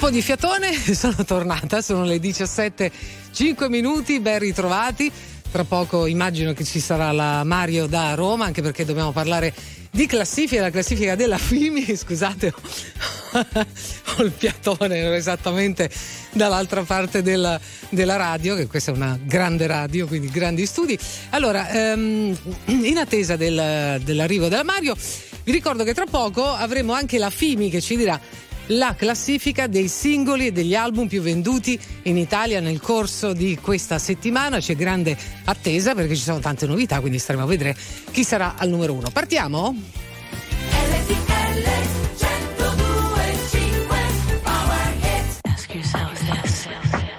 po' di fiatone, sono tornata, sono le 17:05, ben ritrovati. Tra poco immagino che ci sarà la Mario da Roma, anche perché dobbiamo parlare di classifica, la classifica della FIMI, scusate, ho il fiatone esattamente dall'altra parte della radio, che questa è una grande radio, quindi grandi studi. Allora, in attesa dell'arrivo della Mario, vi ricordo che tra poco avremo anche la FIMI che ci dirà la classifica dei singoli e degli album più venduti in Italia nel corso di questa settimana. C'è grande attesa perché ci sono tante novità, quindi staremo a vedere chi sarà al numero 1. Partiamo? Ask yourself this.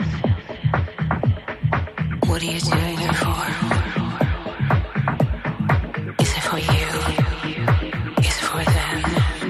What are you doing it for? Is it for you? Is it for them?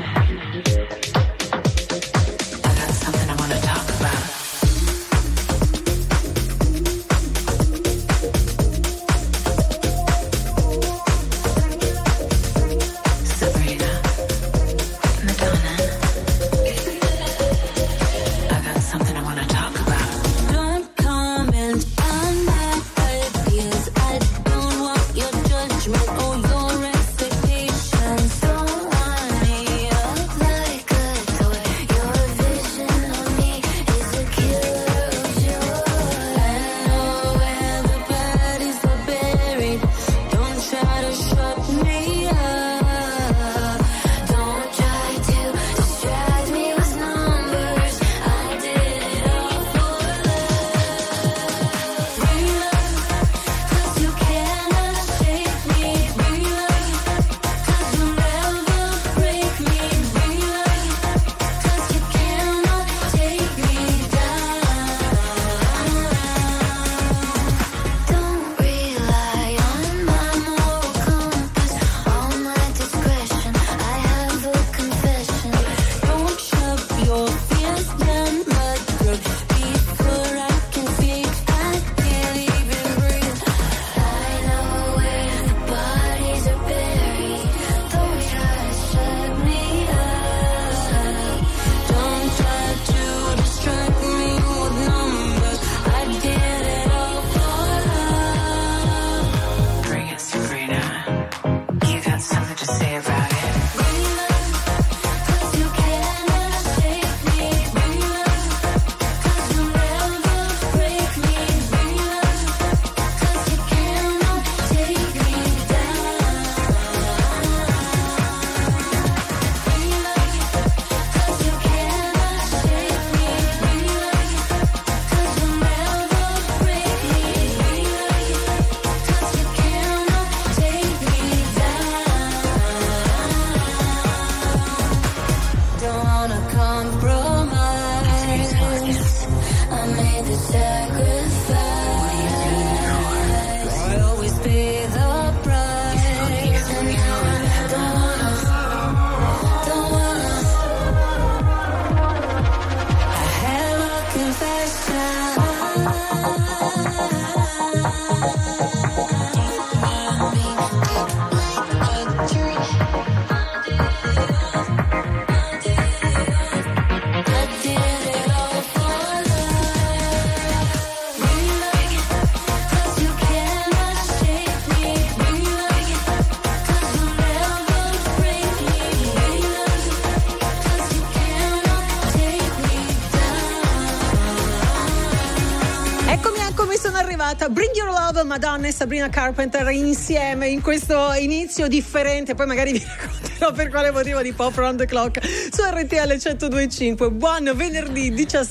Bring Your Love, Madonna e Sabrina Carpenter insieme in questo inizio differente, poi magari vi racconterò per quale motivo, di Pop Round the Clock su RTL 102.5. Buon venerdì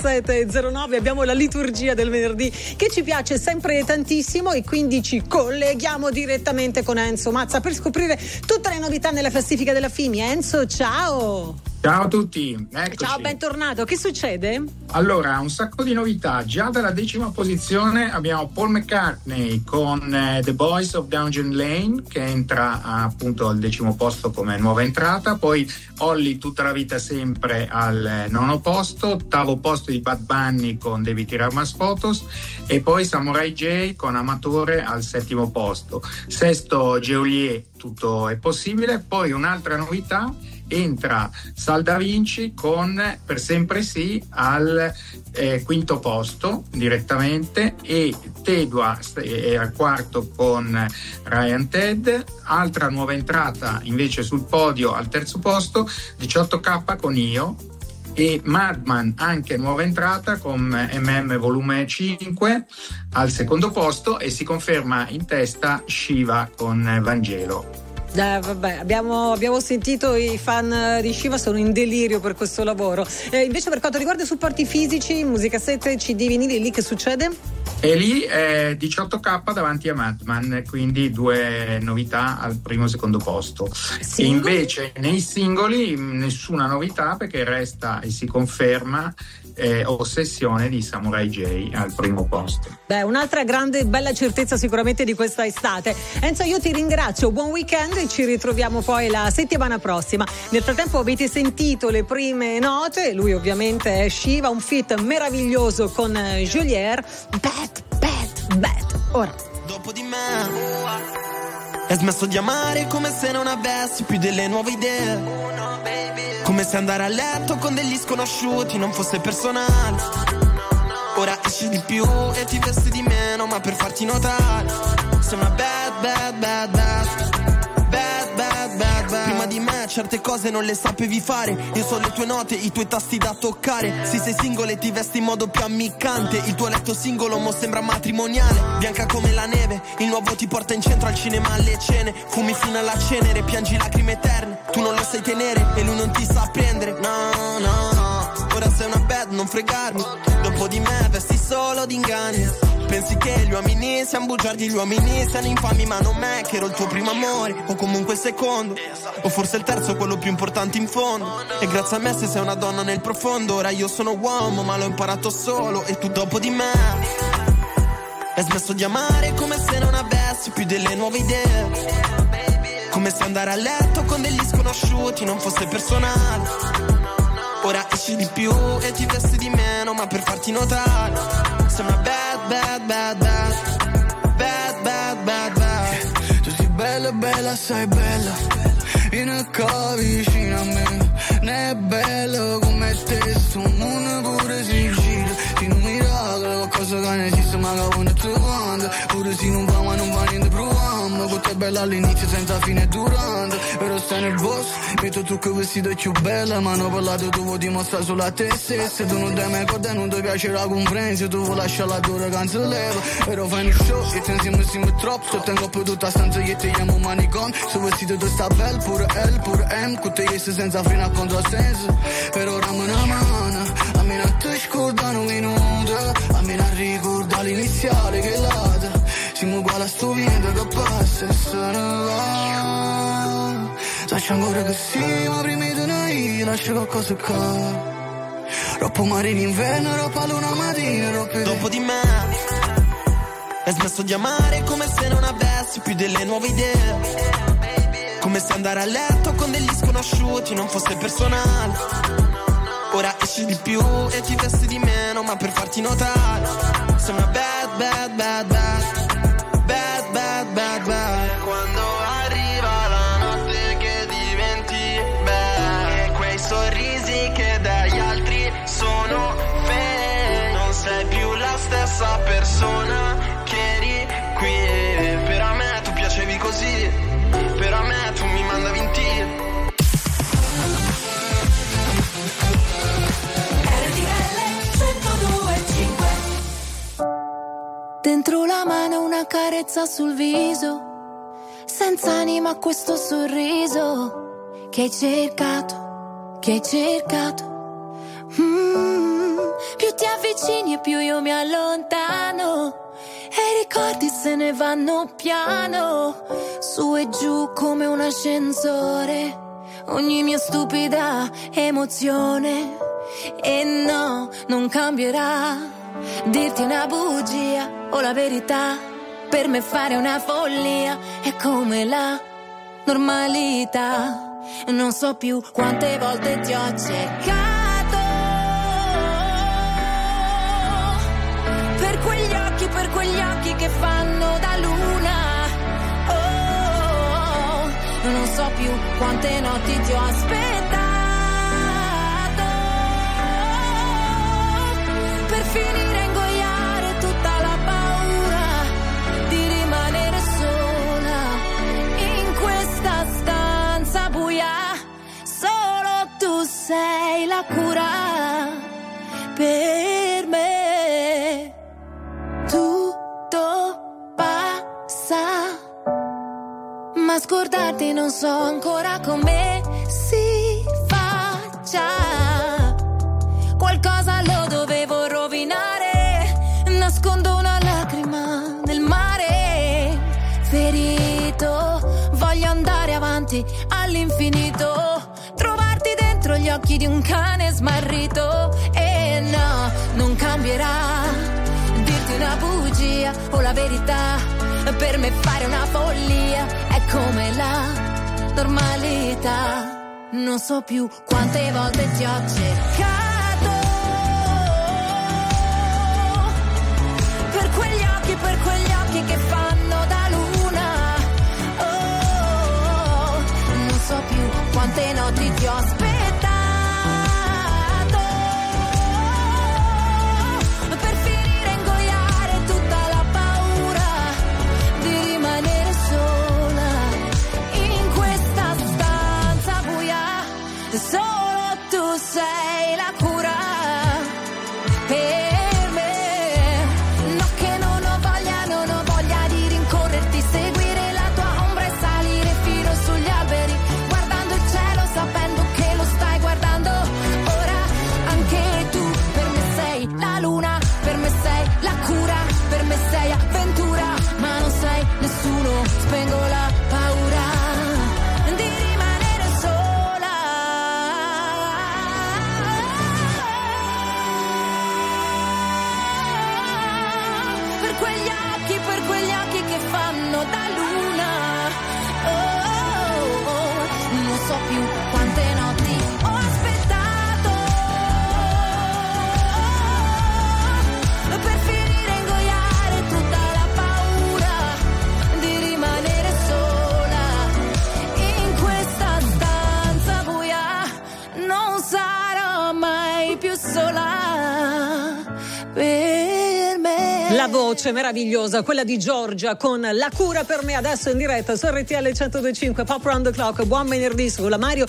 17.09, abbiamo la liturgia del venerdì che ci piace sempre tantissimo e quindi ci colleghiamo direttamente con Enzo Mazza per scoprire tutte le novità nella classifica della FIMI. Enzo, ciao! Ciao a tutti, eccoci. Ciao, bentornato. Che succede? Allora, un sacco di novità. Già dalla 10ª posizione abbiamo Paul McCartney con The Boys of Downton Lane, che entra appunto al 10° posto come nuova entrata. Poi Holly, Tutta la vita sempre, al 9° posto. 8° posto di Bad Bunny con Devi tirar más fotos. E poi Samurai J con Amatore al 7° posto. 6° Geolier, Tutto è possibile. Poi un'altra novità entra Sal Da Vinci con Per sempre sì al quinto posto direttamente, e Tedua è al quarto con Ryan Ted. Altra nuova entrata invece sul podio al terzo posto, 18K con Io, e Madman anche nuova entrata con MM volume 5 al secondo posto, e si conferma in testa Shiva con Vangelo. Vabbè, abbiamo sentito i fan di Shiva sono in delirio per questo lavoro. Invece per quanto riguarda i supporti fisici, musica 7, CD, vinili, lì che succede? E lì 18K davanti a Madman, quindi 2 novità al primo e secondo posto. E invece nei singoli nessuna novità, perché resta e si conferma Ossessione di Samurai J al primo posto. Beh, un'altra grande bella certezza sicuramente di questa estate. Enzo, io ti ringrazio, buon weekend e ci ritroviamo poi la settimana prossima. Nel frattempo avete sentito le prime note, lui ovviamente è Shiva, un feat meraviglioso con Geolier, Bad. Ora dopo di me hai smesso di amare come se non avessi più delle nuove idee, come se andare a letto con degli sconosciuti non fosse personale. Ora esci di più e ti vesti di meno, ma per farti notare sei una bad. Prima di me certe cose non le sapevi fare, io so le tue note, i tuoi tasti da toccare. Se sei single e ti vesti in modo più ammiccante, il tuo letto singolo mo sembra matrimoniale. Bianca come la neve, il nuovo ti porta in centro al cinema alle cene. Fumi fino alla cenere, piangi lacrime eterne. Tu non lo sai tenere e lui non ti sa prendere. No, ora sei una bad, non fregarmi. Dopo di me vesti solo d'inganni. Pensi che gli uomini siano bugiardi, gli uomini siano infami, ma non me che ero il tuo primo amore, o comunque il secondo, o forse il terzo, quello più importante in fondo. E grazie a me se sei una donna nel profondo. Ora io sono uomo ma l'ho imparato solo, e tu dopo di me hai smesso di amare come se non avessi più delle nuove idee, come se andare a letto con degli sconosciuti non fosse personale. Ora esci di più e ti vesti di meno, ma per farti notare sei una bad. Tu sei bella, sei bella, vieni qua vicino a me. Ne è bello come te, sto mondo pure si gira. Ti non miracolo, qualcosa che non esiste ma che quando tu quando. Pure se non va ma non va niente provando. Con te è bella all'inizio senza fine durante. Però stai nel boss, metto tu che vestito più bella. Ma hanno parlato tu vuoi dimostrare solo a te stessa. Tu non ti mai ricordi, non ti piace la comprensione. Tu vuoi lasciare la tua cancelleva. Però fai un show e te insieme siamo troppo. Sotto in coppa tutta stanza io ti chiamo manicom. Se vestito tu sta bella, pure L, pure M. Con te essi senza freno a controsenso. Per ora me una mano, a me non ti scordano un minuto. A me non ricorda l'iniziale che l'altra. Siamo uguali a sto vento che passa e se ne va. Lascia ancora che sì, ma prima di noi lascia qualcosa qua. Troppo mare in inverno, troppa luna mattina, troppo. Dopo di me hai smesso di amare come se non avessi più delle nuove idee, come se andare a letto con degli sconosciuti non fosse personale. Ora esci di più e ti vesti di meno, ma per farti notare sei una bad. Quando arriva la notte che diventi bad, e quei sorrisi che dagli altri sono fake. Non sei più la stessa persona che eri qui. Per a me tu piacevi così, per a me tu mi mandavi in tir. Dentro la mano una carezza sul viso, senza anima questo sorriso che hai cercato. Più ti avvicini e più io mi allontano, e i ricordi se ne vanno piano, su e giù come un ascensore, ogni mia stupida emozione. E no, non cambierà dirti una bugia o la verità, per me fare una follia è come la normalità. Non so più quante volte ti ho cercato, per quegli occhi che fanno da luna. Oh, non so più quante notti ti ho aspettato ma scordarti non so ancora come si faccia. Qualcosa lo dovevo rovinare, nascondo una lacrima nel mare. Ferito, voglio andare avanti all'infinito, trovarti dentro gli occhi di un cane smarrito. E no, non cambierà, dirti una bugia o la verità, per me fare una follia è come la normalità. Non so più quante volte ti ho cercato, per quegli occhi che fanno da luna. Oh, non so più quante notti ti ho aspettato, per finire a ingoiare tutta la paura di rimanere sola in questa stanza buia. Solo tu sei la cura per me. No, che non ho voglia di rincorrerti, seguire la tua ombra e salire fino sugli alberi, guardando il cielo sapendo che lo stai guardando. Ora anche tu per me sei la luna, per me sei la cura, per me sei avventura, ma non sei nessuno. Spengo la paura di rimanere sola. Per quegli occhi che fanno da luna. Oh, non so più quante notti ho aspettato, per finire a ingoiare tutta la paura di rimanere sola in questa stanza buia. Non sarò mai più sola per me. La voce meravigliosa, quella di Giorgia con La cura per me, adesso in diretta su RTL 102.5 Pop Round the Clock. Buon venerdì sulla Mario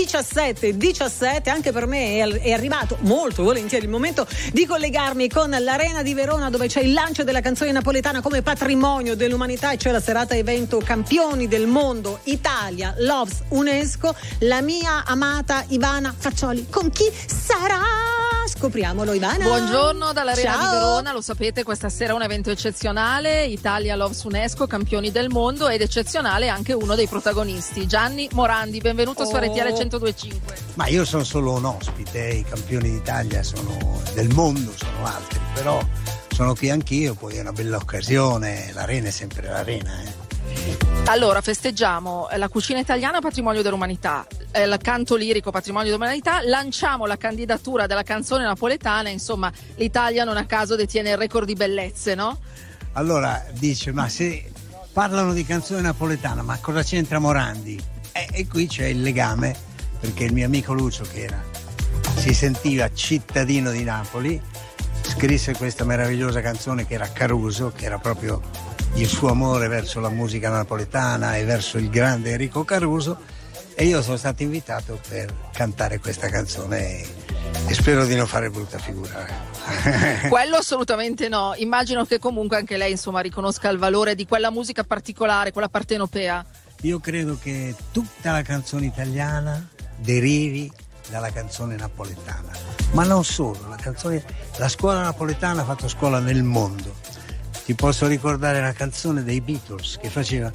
17. Anche per me è arrivato molto volentieri il momento di collegarmi con l'Arena di Verona, dove c'è il lancio della canzone napoletana come patrimonio dell'umanità e c'è la serata evento Campioni del Mondo Italia Loves UNESCO. La mia amata Ivana Faccioli, con chi sarà? Scopriamolo, Ivana. Buongiorno dall'Arena Ciao. di Verona, lo sapete, questa sera è un evento eccezionale, Italia Loves UNESCO, Campioni del Mondo, ed eccezionale anche uno dei protagonisti, Gianni Morandi. Benvenuto su RTL 102.5. Ma io sono solo un ospite, i campioni d'Italia sono del mondo, sono altri, però sono qui anch'io, poi è una bella occasione, l'Arena è sempre l'Arena. Allora, festeggiamo la cucina italiana patrimonio dell'umanità, il canto lirico patrimonio dell'umanità, lanciamo la candidatura della canzone napoletana, insomma l'Italia non a caso detiene il record di bellezze, no? Allora dice, ma se parlano di canzone napoletana, ma cosa c'entra Morandi? E qui c'è il legame, perché il mio amico Lucio, che si sentiva cittadino di Napoli, scrisse questa meravigliosa canzone che era Caruso, che era proprio il suo amore verso la musica napoletana e verso il grande Enrico Caruso, e io sono stato invitato per cantare questa canzone e spero di non fare brutta figura. Quello assolutamente no, immagino che comunque anche lei insomma riconosca il valore di quella musica particolare, quella partenopea. Io credo che tutta la canzone italiana derivi dalla canzone napoletana, ma non solo, la scuola napoletana ha fatto scuola nel mondo. Ti posso ricordare la canzone dei Beatles che faceva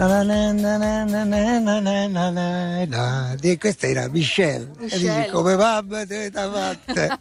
questa era Michelle. E dici come va fatte.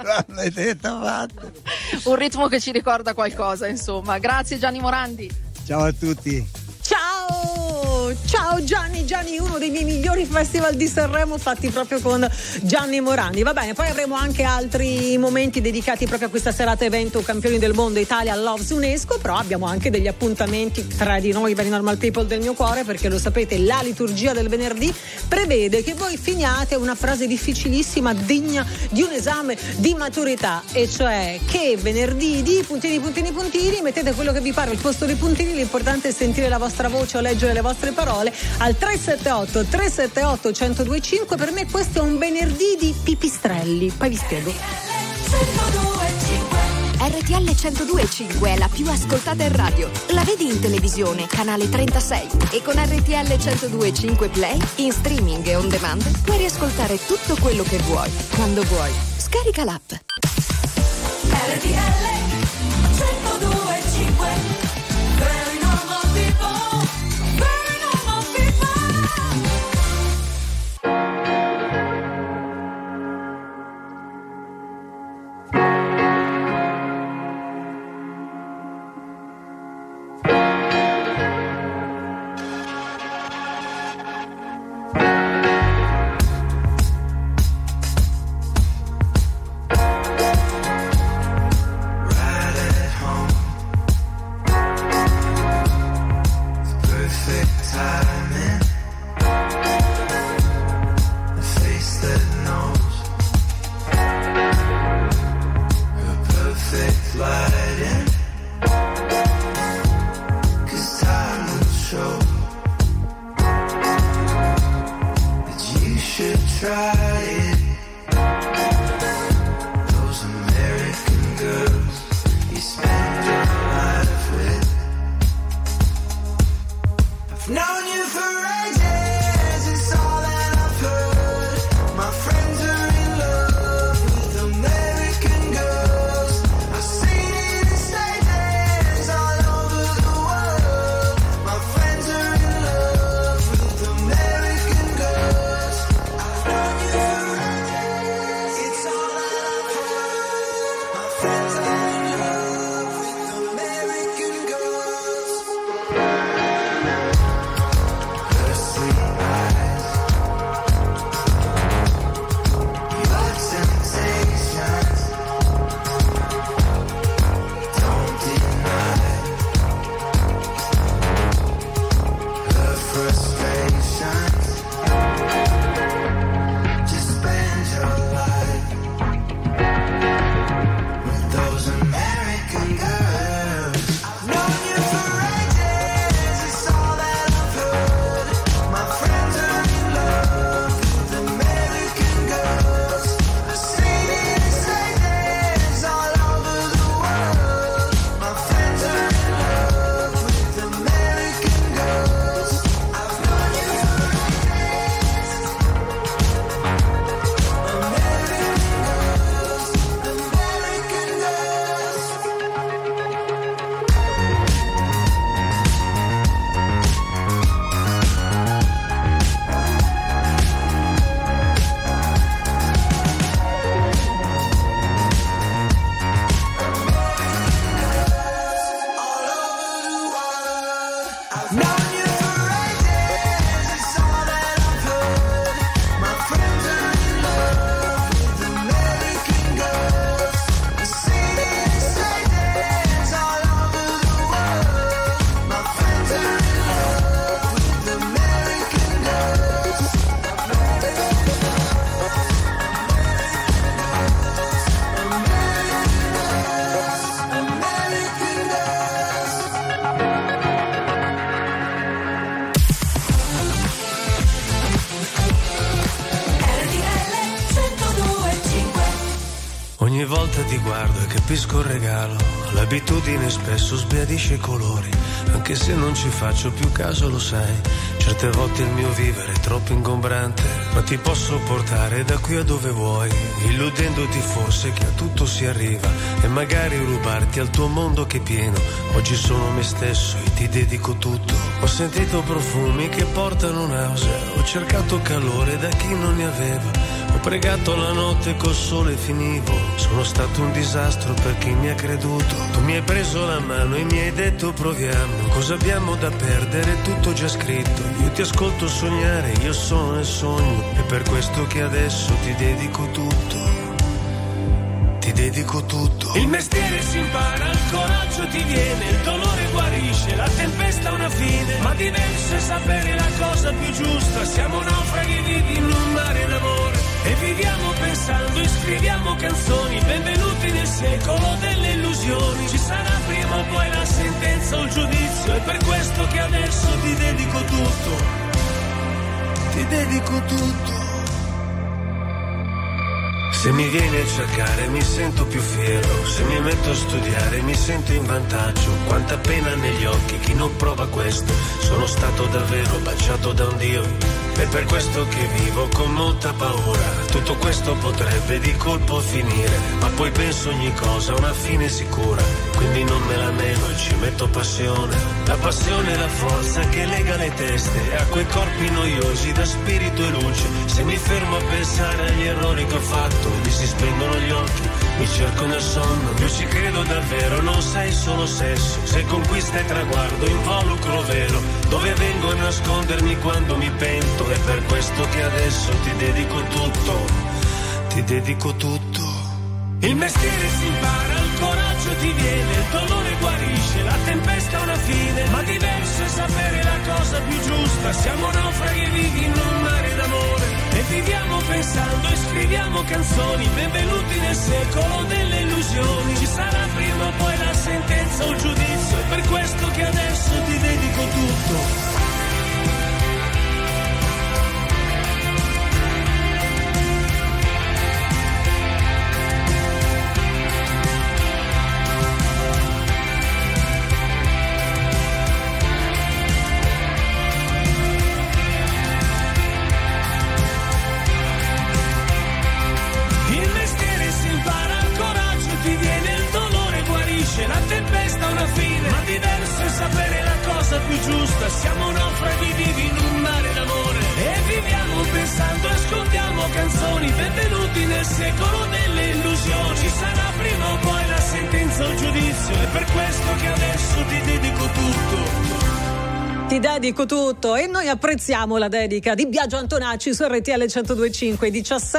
Un ritmo che ci ricorda qualcosa, insomma. Grazie Gianni Morandi. Ciao a tutti. Ciao Gianni, uno dei miei migliori festival di Sanremo fatti proprio con Gianni Morandi. Va bene, poi avremo anche altri momenti dedicati proprio a questa serata evento Campioni del Mondo Italia Loves UNESCO, però abbiamo anche degli appuntamenti tra di noi, very normal people del mio cuore, perché lo sapete, la liturgia del venerdì prevede che voi finiate una frase difficilissima degna di un esame di maturità, e cioè che venerdì di puntini mettete quello che vi pare al posto dei puntini, l'importante è sentire la vostra voce o leggere le vostre parole al 378 1025. Per me questo è un venerdì di pipistrelli, poi vi spiego. RTL 102.5 è la più ascoltata in radio. La vedi in televisione, canale 36. E con RTL 102.5 Play, in streaming e on demand, puoi riascoltare tutto quello che vuoi, quando vuoi. Scarica l'app. RTL 102.5. Very normal people. Very normal people. Ogni volta ti guardo e capisco il regalo, l'abitudine spesso sbiadisce i colori, anche se non ci faccio più caso, lo sai. Certe volte il mio vivere è troppo ingombrante, ma ti posso portare da qui a dove vuoi, illudendoti forse che a tutto si arriva e magari rubarti al tuo mondo che è pieno. Oggi sono me stesso e ti dedico tutto. Ho sentito profumi che portano nausea, ho cercato calore da chi non ne aveva. Ho pregato la notte col sole finivo, sono stato un disastro per chi mi ha creduto. Tu mi hai preso la mano e mi hai detto proviamo, cosa abbiamo da perdere, tutto già scritto. Io ti ascolto sognare, io sono nel sogno, è per questo che adesso ti dedico tutto. Ti dedico tutto. Il mestiere si impara, il coraggio ti viene, il dolore guarisce, la tempesta ha una fine, ma diverso è sapere la cosa più giusta. Siamo naufraghi vivi in un mare d'amore e viviamo pensando, scriviamo canzoni, benvenuti nel secolo delle illusioni. Ci sarà prima o poi la sentenza o il giudizio, è per questo che adesso ti dedico tutto. Ti dedico tutto. Se mi vieni a cercare mi sento più fiero, se mi metto a studiare mi sento in vantaggio. Quanta pena negli occhi chi non prova questo, sono stato davvero baciato da un Dio. È per questo che vivo con molta paura, tutto questo potrebbe di colpo finire, ma poi penso ogni cosa ha una fine sicura, quindi non me la nego e ci metto passione. La passione è la forza che lega le teste a quei corpi noiosi da spirito e luce. Se mi fermo a pensare agli errori che ho fatto, mi si spengono gli occhi, mi cerco nel sonno. Io ci credo davvero, non sei solo sesso, sei conquista e traguardo, involucro vero, dove vengo a nascondermi quando mi pento. È per questo che adesso ti dedico tutto, ti dedico tutto. Il mestiere si impara, il coraggio ti viene, il dolore guarisce, la tempesta ha una fine, ma diverso è sapere la cosa più giusta. Siamo naufraghi vivi in un mare d'amore e viviamo pensando e scriviamo canzoni. Benvenuti nel secolo delle illusioni, ci sarà prima o poi la sentenza o il giudizio, è per questo che adesso ti dedico tutto. La tempesta ha una fine, ma diverso è sapere la cosa più giusta. Siamo naufraghi vivi in un mare d'amore e viviamo pensando, ascoltiamo canzoni. Benvenuti nel secolo delle illusioni, ci sarà prima o poi la sentenza o il giudizio, è per questo che adesso ti dedico tutto. Ti dedico tutto e noi apprezziamo la dedica di Biagio Antonacci su RTL 102.5,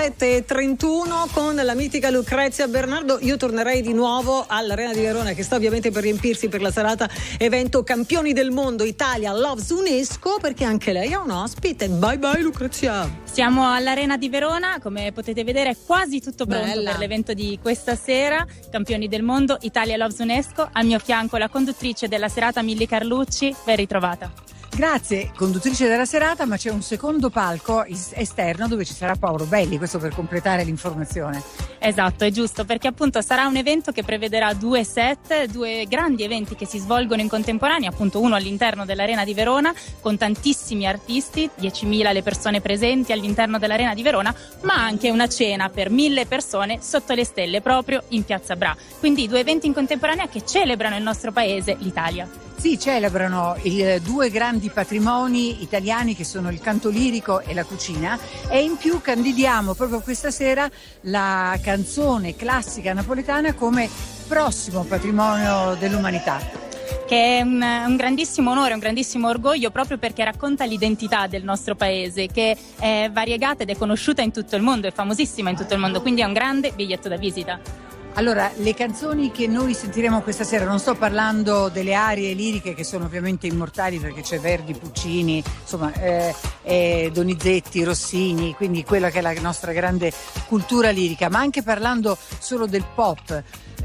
17:31 con la mitica Lucrezia Bernardo. Io tornerei di nuovo all'Arena di Verona, che sta ovviamente per riempirsi per la serata evento Campioni del Mondo Italia Loves UNESCO, perché anche lei è un ospite. Bye bye Lucrezia. Siamo all'Arena di Verona, come potete vedere è quasi tutto pronto. Bella. Per l'evento di questa sera, Campioni del Mondo Italia Loves UNESCO. Al mio fianco la conduttrice della serata Milly Carlucci, ben ritrovata. Grazie, conduttrice della serata, ma c'è un secondo palco esterno dove ci sarà Paolo Belli, questo per completare l'informazione. Esatto, è giusto, perché appunto sarà un evento che prevederà 2 set, 2 grandi eventi che si svolgono in contemporanea, appunto uno all'interno dell'Arena di Verona con tantissimi artisti, 10.000 le persone presenti all'interno dell'Arena di Verona, ma anche una cena per 1.000 persone sotto le stelle proprio in Piazza Bra. Quindi 2 eventi in contemporanea che celebrano il nostro paese, l'Italia. Sì, celebrano i 2 grandi patrimoni italiani che sono il canto lirico e la cucina, e in più candidiamo proprio questa sera la canzone classica napoletana come prossimo patrimonio dell'umanità. Che è un grandissimo onore, un grandissimo orgoglio, proprio perché racconta l'identità del nostro paese, che è variegata ed è conosciuta in tutto il mondo, è famosissima in tutto il mondo, quindi è un grande biglietto da visita. Allora, le canzoni che noi sentiremo questa sera, non sto parlando delle arie liriche che sono ovviamente immortali, perché c'è Verdi, Puccini, insomma Donizetti, Rossini, quindi quella che è la nostra grande cultura lirica, ma anche parlando solo del pop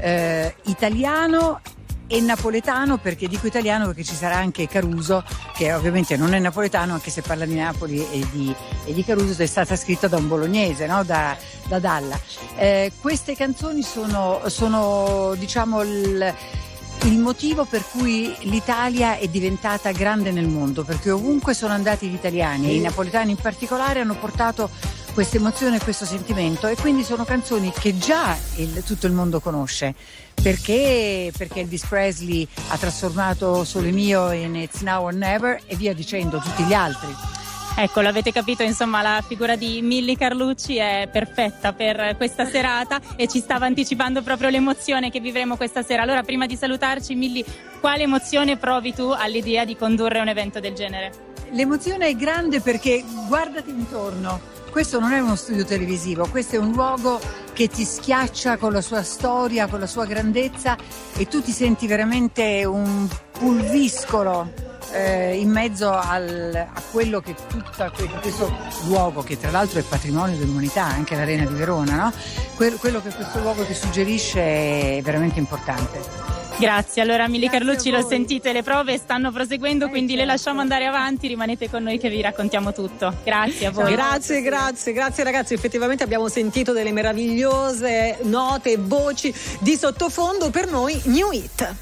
italiano e napoletano. Perché dico italiano? Perché ci sarà anche Caruso, che ovviamente non è napoletano, anche se parla di Napoli e di Caruso, è stata scritta da un bolognese, no? da Dalla. Queste canzoni sono diciamo il motivo per cui l'Italia è diventata grande nel mondo, perché ovunque sono andati gli italiani, e i napoletani in particolare, hanno portato questa emozione e questo sentimento, e quindi sono canzoni che già tutto il mondo conosce, perché Elvis Presley ha trasformato Sole Mio in It's Now or Never, e via dicendo tutti gli altri. Ecco, l'avete capito, insomma, la figura di Milly Carlucci è perfetta per questa serata e ci stava anticipando proprio l'emozione che vivremo questa sera. Allora, prima di salutarci, Milly, quale emozione provi tu all'idea di condurre un evento del genere? L'emozione è grande perché guardati intorno. Questo non è uno studio televisivo, questo è un luogo che ti schiaccia con la sua storia, con la sua grandezza, e tu ti senti veramente un pulviscolo in mezzo a quello che questo luogo, che tra l'altro è patrimonio dell'umanità, anche l'Arena di Verona, no? Quello che questo luogo ti suggerisce è veramente importante. Grazie, allora Mili Carlucci, lo sentite, le prove stanno proseguendo, quindi le lasciamo andare avanti, rimanete con noi che vi raccontiamo tutto. Grazie a voi. Grazie ragazzi, effettivamente abbiamo sentito delle meravigliose note e voci di sottofondo. Per noi New Hit.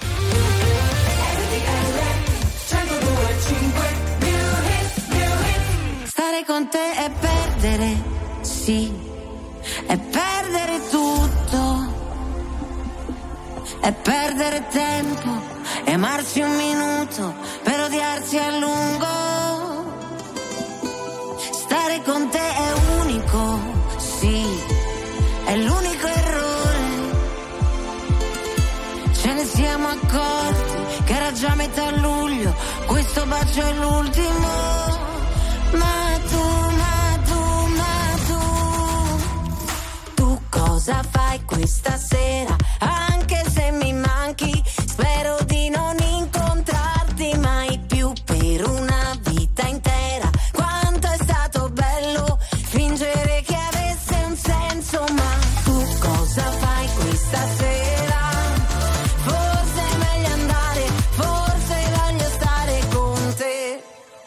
Stare con te è perdere, sì, è perdere tutto. È perdere tempo e amarsi un minuto per odiarsi a lungo. Stare con te è unico, sì, è l'unico errore. Ce ne siamo accorti che era già metà luglio, questo bacio è l'ultimo. Ma tu cosa fai questa sera? Anche se mi manchi, spero di non incontrarti mai più per una vita intera. Quanto è stato bello fingere che avesse un senso, ma tu cosa fai questa sera? Forse è meglio andare, forse voglio stare con te,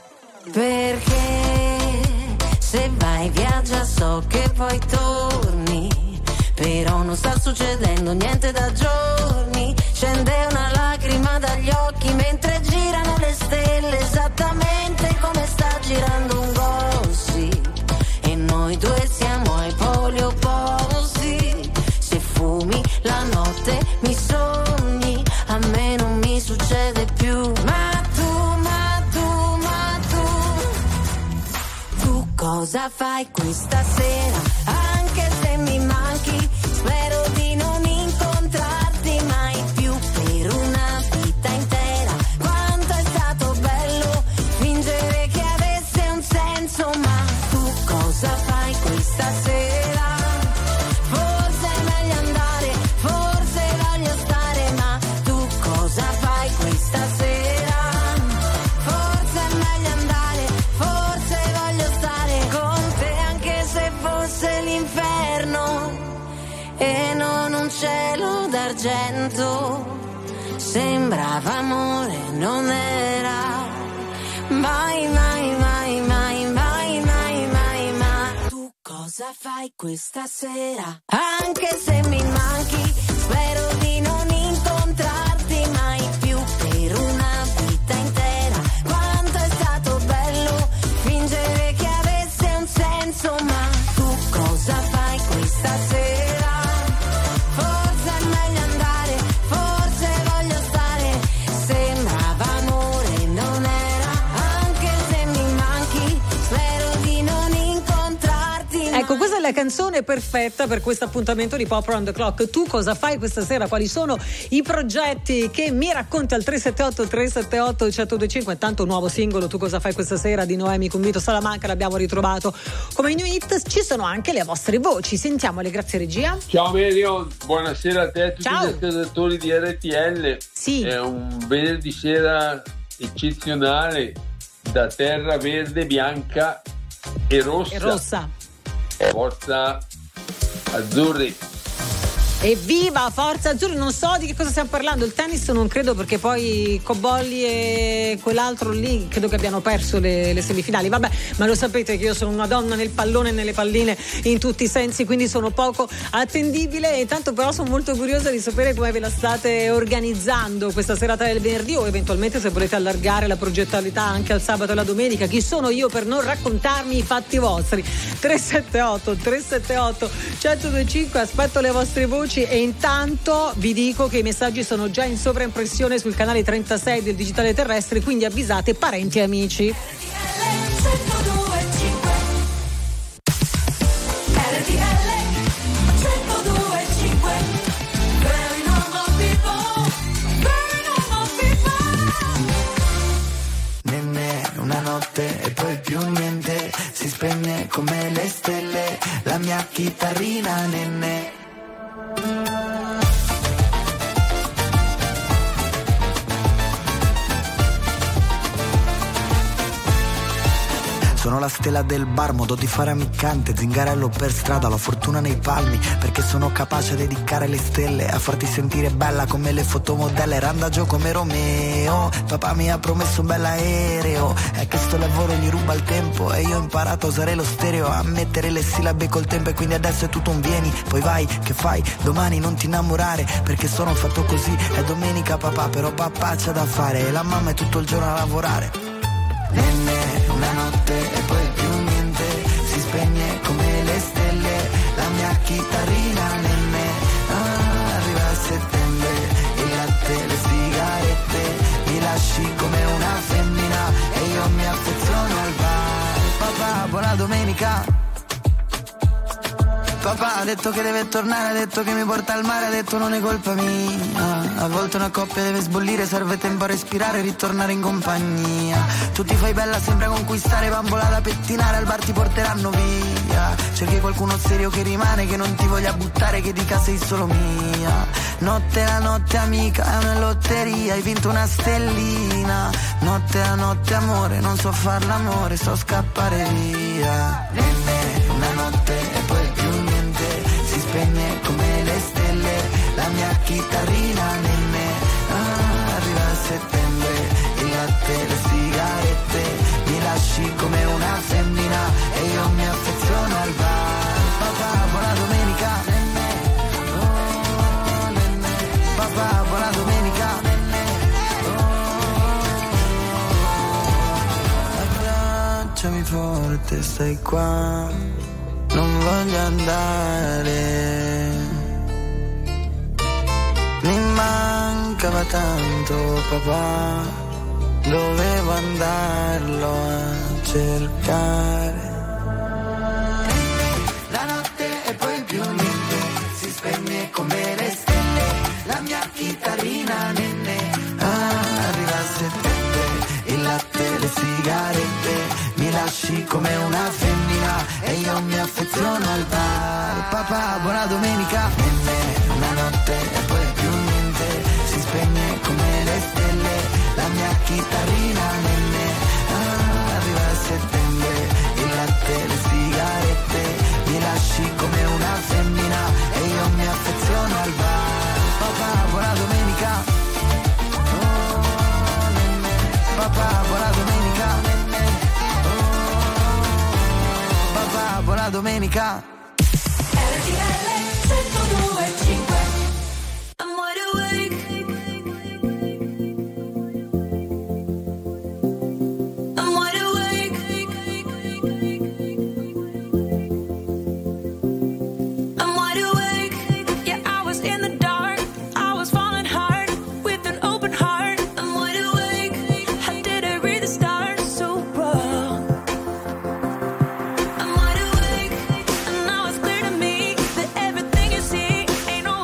perché se vai viaggia so che poi torni. Però non sta succedendo niente da giorni. Scende una lacrima dagli occhi mentre girano le stelle, esattamente come sta girando un gossi. E noi due siamo ai poli opposti. Se fumi la notte mi sogni, a me non mi succede più. Ma tu cosa fai questa sera? Anche se mi manchi, spero di non incontrarti mai più per una vita intera. Quanto è stato bello fingere che avesse un senso, ma tu cosa fai questa sera? Forse è meglio andare, forse voglio stare, ma tu cosa fai questa sera? Forse è meglio andare, forse voglio stare con te, anche se fosse l'inferno e non un cielo d'argento. Sembrava amore, non era mai, mai, mai, mai, mai, mai, mai, ma tu cosa fai questa sera? Anche se mi manchi, spero di non incontrarti mai più per una vita intera. Quanto è stato bello fingere che avesse un senso, ma tu cosa fai questa sera? Forse è meglio andare, forse voglio stare. Sembrava amore, non era. Anche se mi manchi, spero di non incontrarti. Ecco, questa è la canzone perfetta per questo appuntamento di Pop Around the Clock. Tu cosa fai questa sera? Quali sono i progetti che mi racconti al 378-378-1025? Intanto un nuovo singolo, Tu cosa fai questa sera, di Noemi con Vito Salamanca, l'abbiamo ritrovato come New Hit. Ci sono anche le vostre voci, sentiamole, grazie regia. Ciao Mario, buonasera a te e a tutti Ciao. gli ascoltatori di RTL. Sì. È un venerdì sera eccezionale, da terra verde, bianca e rossa. E rossa. Forza azzurri. Evviva Forza Azzurri! Non so di che cosa stiamo parlando, il tennis non credo, perché poi Cobolli e quell'altro lì credo che abbiano perso le semifinali. Vabbè, ma lo sapete che io sono una donna nel pallone e nelle palline in tutti i sensi, quindi sono poco attendibile. Intanto però sono molto curiosa di sapere come ve la state organizzando questa serata del venerdì, o eventualmente se volete allargare la progettualità anche al sabato e alla domenica. Chi sono io per non raccontarmi i fatti vostri? 378-378-1025, aspetto le vostre voci. E intanto vi dico che i messaggi sono già in sovraimpressione sul canale 36 del Digitale Terrestre, quindi avvisate parenti e amici. Nenne, una notte e poi più niente, si spegne come le stelle, la mia chitarrina, nenne. Sono la stella del bar, modo di fare ammiccante, zingarello per strada, la fortuna nei palmi, perché sono capace a dedicare le stelle a farti sentire bella come le fotomodelle, randagio come Romeo. Papà mi ha promesso un bell'aereo, è che sto lavoro gli ruba il tempo e io ho imparato a usare lo stereo, a mettere le sillabe col tempo, e quindi adesso è tutto un vieni, poi vai, che fai, domani non ti innamorare, perché sono fatto così, è domenica papà, però papà c'ha da fare e la mamma è tutto il giorno a lavorare. Nenne, una notte e poi più niente, si spegne come le stelle, la mia chitarrina nenne, arriva a settembre, il latte, le sigarette, mi lasci come una femmina e io mi affeziono al bar. Papà, buona domenica. Papà ha detto che deve tornare, ha detto che mi porta al mare, ha detto non è colpa mia. A volte una coppia deve sbollire, serve tempo a respirare e ritornare in compagnia. Tu ti fai bella, sembra conquistare, bambola da pettinare, al bar ti porteranno via. Cerchi qualcuno serio che rimane, che non ti voglia buttare, che dica sei solo mia. Notte la notte amica, è una lotteria, hai vinto una stellina. Notte la notte amore, non so far l'amore, so scappare via. Una notte e poi più niente, si spegne come le stelle, la mia chitarrina nenne, arriva a settembre, il latte, le sigarette, mi lasci come una femmina e io mi affeziono al bar. Papà, buona domenica, nenne, oh nenne, papà, buona domenica, nenne, oh, abbracciami forte, stai qua, non voglio andare, mi mancava tanto papà, dovevo andarlo a cercare. La notte e poi più niente, si spegne come le stelle, la mia chitarrina nenne, arriva a settembre, il latte, le sigarette, mi lasci come una femmina e io mi affeziono al bar. Papà, buona domenica, nenne, una notte e poi più niente, si spegne come le stelle, la mia chitarrina nenne, arriva a settembre, il latte, le sigarette, mi lasci come una femmina e io mi affeziono al bar. Papà, buona domenica, oh nenne, papà, buona domenica, nenne, papà, buona domenica. RTL 102.5. I'm wide awake. I'm wide awake. I'm wide awake. Yeah, I was in the dark. I was falling hard with an open heart. I'm wide awake. I didn't read the stars so wrong. I'm wide awake, and now it's clear to me that everything you see ain't always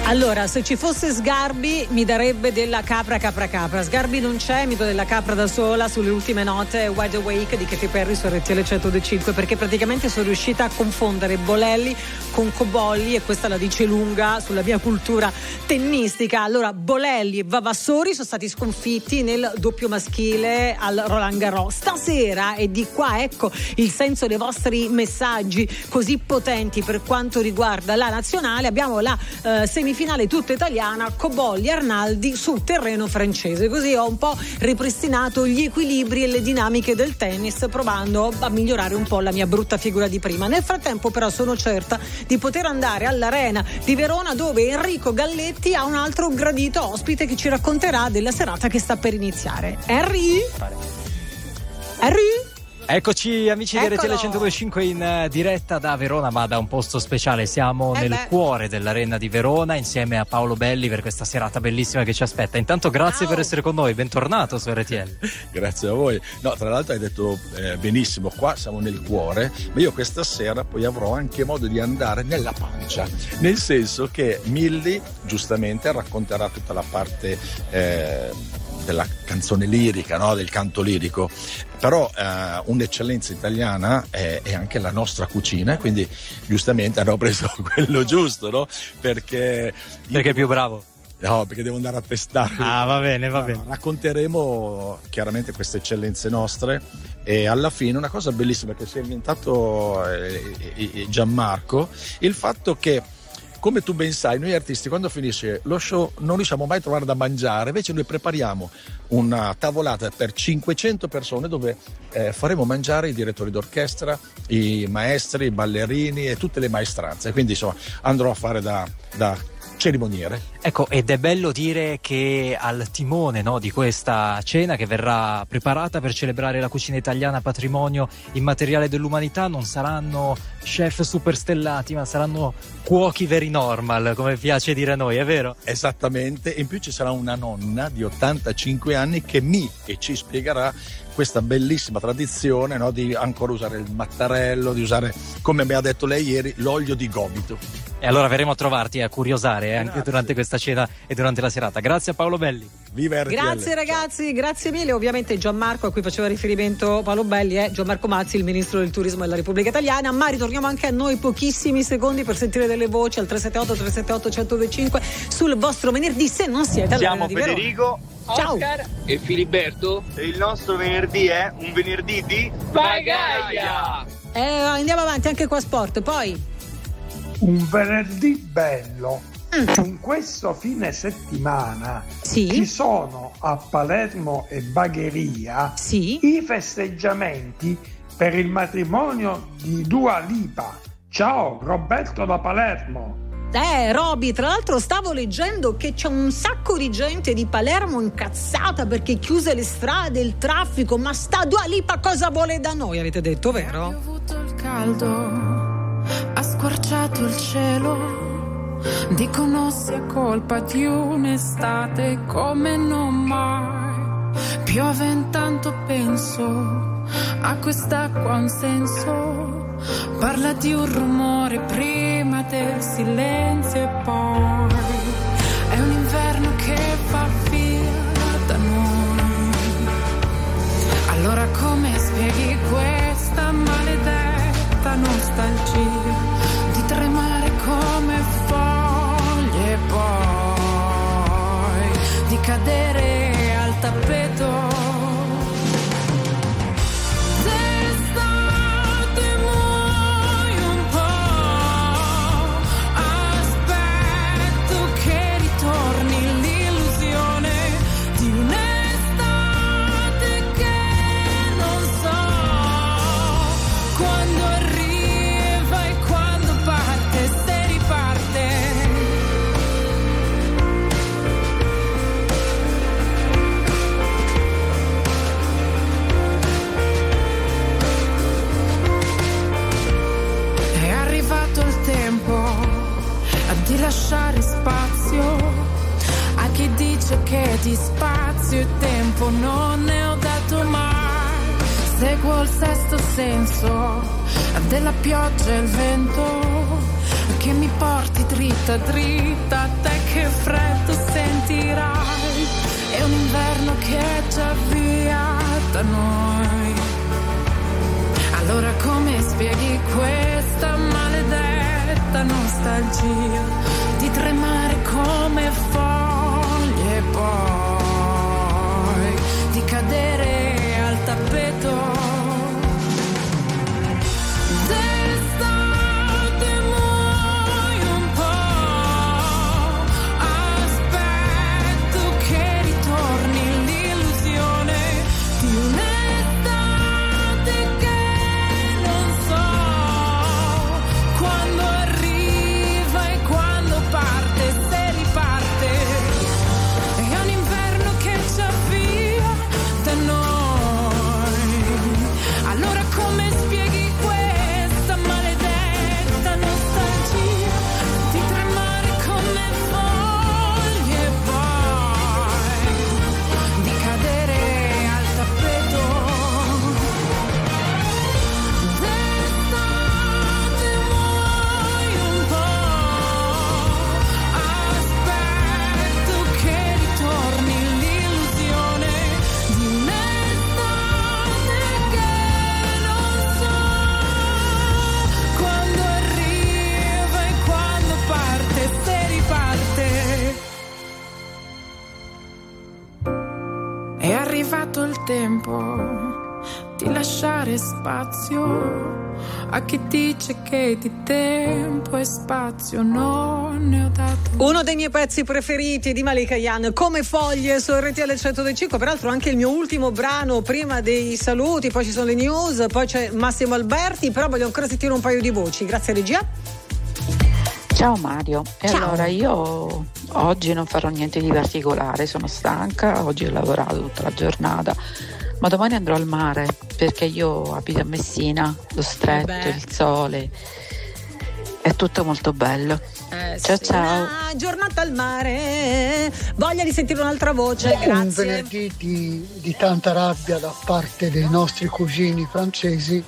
Allora, se ci fosse Sgarbi mi darebbe della capra. Sgarbi non c'è, mi do della capra da sola sulle ultime note Wide Awake di Katy Perry su RTL 102.5, perché praticamente sono riuscita a confondere Bolelli con Cobolli, e questa la dice lunga sulla mia cultura tennistica. Allora, Bolelli e Vavassori sono stati sconfitti nel doppio maschile al Roland Garros. Stasera, e di qua ecco il senso dei vostri messaggi così potenti per quanto riguarda la nazionale, abbiamo la semifinale tutta italiana, Cobolli Arnaldi su terreno francese. Così ho un po' ripristinato gli equilibri e le dinamiche del tennis, provando a migliorare un po' la mia brutta figura di prima. Nel frattempo però sono certa di poter andare all'Arena di Verona, dove Enrico Galletti ha un altro gradito ospite che ci racconterà della serata che sta per iniziare. Henry? Eccoci amici di RTL 102.5 in diretta da Verona, ma da un posto speciale. Siamo nel cuore dell'Arena di Verona insieme a Paolo Belli per questa serata bellissima che ci aspetta. Intanto grazie per essere con noi, bentornato su RTL. Grazie a voi. No, tra l'altro hai detto benissimo, qua siamo nel cuore, ma io questa sera poi avrò anche modo di andare nella pancia, nel senso che Milli giustamente racconterà tutta la parte della canzone lirica, no? Del canto lirico, però un'eccellenza italiana è anche la nostra cucina, quindi giustamente hanno preso quello giusto, no? Perché è più bravo. No, perché devo andare a testare. Ah, va bene. Racconteremo chiaramente queste eccellenze nostre, e alla fine una cosa bellissima che si è inventato Gianmarco, il fatto che, come tu ben sai, noi artisti quando finisce lo show non riusciamo mai a trovare da mangiare, invece noi prepariamo una tavolata per 500 persone dove faremo mangiare i direttori d'orchestra, i maestri, i ballerini e tutte le maestranze, quindi insomma andrò a fare da cerimoniere. Ecco, ed è bello dire che al timone, no, di questa cena che verrà preparata per celebrare la cucina italiana patrimonio immateriale dell'umanità non saranno chef superstellati, ma saranno cuochi very normal, come piace dire a noi, è vero? Esattamente, e in più ci sarà una nonna di 85 anni che ci spiegherà questa bellissima tradizione, no, di ancora usare il mattarello, di usare, come mi ha detto lei ieri, l'olio di gomito. E allora verremo a trovarti a curiosare anche durante questa cena e durante la serata. Grazie a Paolo Belli. Viva RTL. Grazie ragazzi, grazie mille. Ovviamente Gianmarco, a cui faceva riferimento Paolo Belli, è Gianmarco Mazzi, il ministro del turismo della Repubblica Italiana. Ma ritorniamo anche a noi pochissimi secondi per sentire delle voci al 378-378-1025 sul vostro venerdì, se non siete all'Arena di Verona. Federico, ciao, Oscar e Filiberto, e il nostro venerdì è un venerdì di Pagaia. Andiamo avanti anche qua sport, poi un venerdì bello. In questo fine settimana ci sono a Palermo e Bagheria i festeggiamenti per il matrimonio di Dua Lipa. Ciao, Roberto da Palermo. Roby, tra l'altro stavo leggendo che c'è un sacco di gente di Palermo incazzata perché chiuse le strade, il traffico, ma sta Dua Lipa cosa vuole da noi, avete detto, vero? Ha piovuto il caldo, ha squarciato il cielo, dicono sia colpa di un'estate come non mai. Piove intanto penso, a quest'acqua un senso, parla di un rumore prima del silenzio e poi è un inverno che va via da noi. Allora come spieghi questa maledetta nostalgia di tremare come foglie e poi di cadere al tappeto? Di lasciare spazio a chi dice che di spazio e tempo non ne ho dato mai. Seguo il sesto senso della pioggia e il vento che mi porti dritto dritta dritta, a te che freddo sentirai, è un inverno che è già via da noi. Allora come spieghi questa maledetta nostalgia di tremare come foglie e poi di cadere al tappeto? È arrivato il tempo di lasciare spazio a chi dice che di tempo e spazio non ne ho dato. Uno dei miei pezzi preferiti di Malika Ayane, Come foglie su RTL 105, peraltro anche il mio ultimo brano prima dei saluti, poi ci sono le news, poi c'è Massimo Alberti, però voglio ancora sentire un paio di voci. Grazie regia. Ciao Mario, e Ciao. allora io oggi non farò niente di particolare, sono stanca, oggi ho lavorato tutta la giornata, ma domani andrò al mare perché io abito a Messina, lo stretto, il sole, è tutto molto bello. Ciao ciao. Una giornata al mare, voglia di sentire un'altra voce, grazie. Un venerdì di tanta rabbia da parte dei nostri cugini francesi,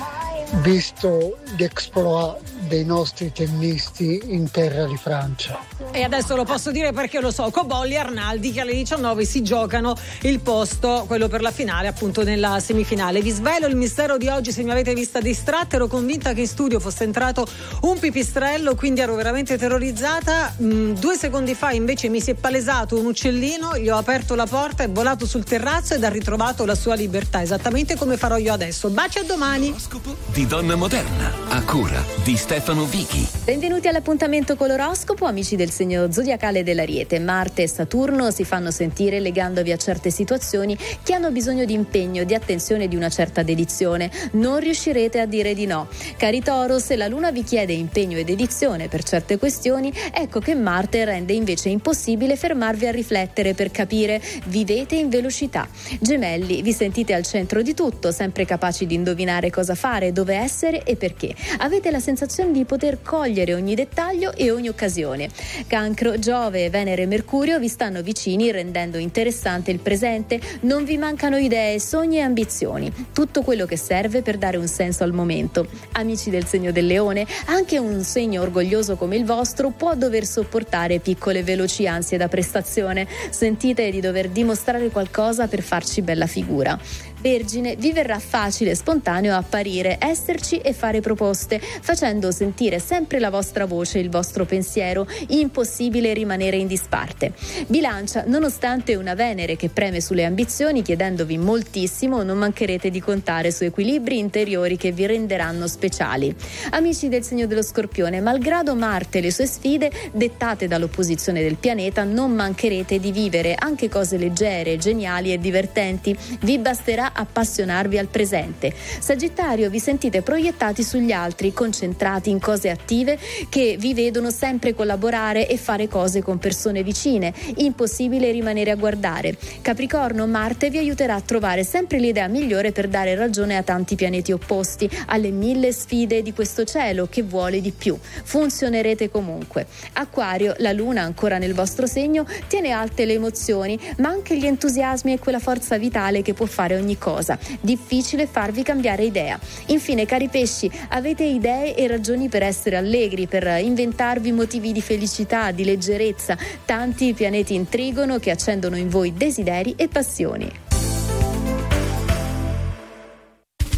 visto l'exploit dei nostri tennisti in terra di Francia. E adesso lo posso dire perché lo so, Cobolli e Arnaldi che alle 19 si giocano il posto, quello per la finale, appunto nella semifinale. Vi svelo il mistero di oggi, se mi avete vista distratta, ero convinta che in studio fosse entrato un pipistrello, quindi ero veramente terrorizzata. 2 secondi fa invece mi si è palesato un uccellino, gli ho aperto la porta, è volato sul terrazzo ed ha ritrovato la sua libertà, esattamente come farò io adesso. Baci, a domani. Di Donna Moderna, a cura di Stefano Vichi. Benvenuti all'appuntamento con l'oroscopo, amici del segno zodiacale dell'Ariete. Marte e Saturno si fanno sentire legandovi a certe situazioni che hanno bisogno di impegno, di attenzione e di una certa dedizione. Non riuscirete a dire di no. Cari Toro, se la Luna vi chiede impegno e dedizione per certe questioni, ecco che Marte rende invece impossibile fermarvi a riflettere per capire. Vivete in velocità. Gemelli, vi sentite al centro di tutto, sempre capaci di indovinare cosa fare, dove essere e perché. Avete la sensazione di poter cogliere ogni dettaglio e ogni occasione. Cancro, Giove, Venere e Mercurio vi stanno vicini rendendo interessante il presente. Non vi mancano idee, sogni e ambizioni. Tutto quello che serve per dare un senso al momento. Amici del segno del Leone, anche un segno orgoglioso come il vostro può dover sopportare piccole veloci ansie da prestazione. Sentite di dover dimostrare qualcosa per farci bella figura. Vergine, vi verrà facile e spontaneo apparire, esserci e fare proposte, facendo sentire sempre la vostra voce, il vostro pensiero, impossibile rimanere in disparte. Bilancia, nonostante una Venere che preme sulle ambizioni chiedendovi moltissimo, non mancherete di contare su equilibri interiori che vi renderanno speciali. Amici del segno dello Scorpione, malgrado Marte e le sue sfide dettate dall'opposizione del pianeta, non mancherete di vivere anche cose leggere, geniali e divertenti. Vi basterà appassionarvi al presente. Sagittario, vi sentite proiettati sugli altri, concentrati in cose attive che vi vedono sempre collaborare e fare cose con persone vicine. Impossibile rimanere a guardare. Capricorno, Marte vi aiuterà a trovare sempre l'idea migliore per dare ragione a tanti pianeti opposti, alle 1000 sfide di questo cielo che vuole di più. Funzionerete comunque. Acquario, la Luna ancora nel vostro segno tiene alte le emozioni, ma anche gli entusiasmi e quella forza vitale che può fare ogni ogni cosa. Difficile farvi cambiare idea. Infine, cari pesci, avete idee e ragioni per essere allegri, per inventarvi motivi di felicità, di leggerezza. Tanti pianeti intrigano che accendono in voi desideri e passioni.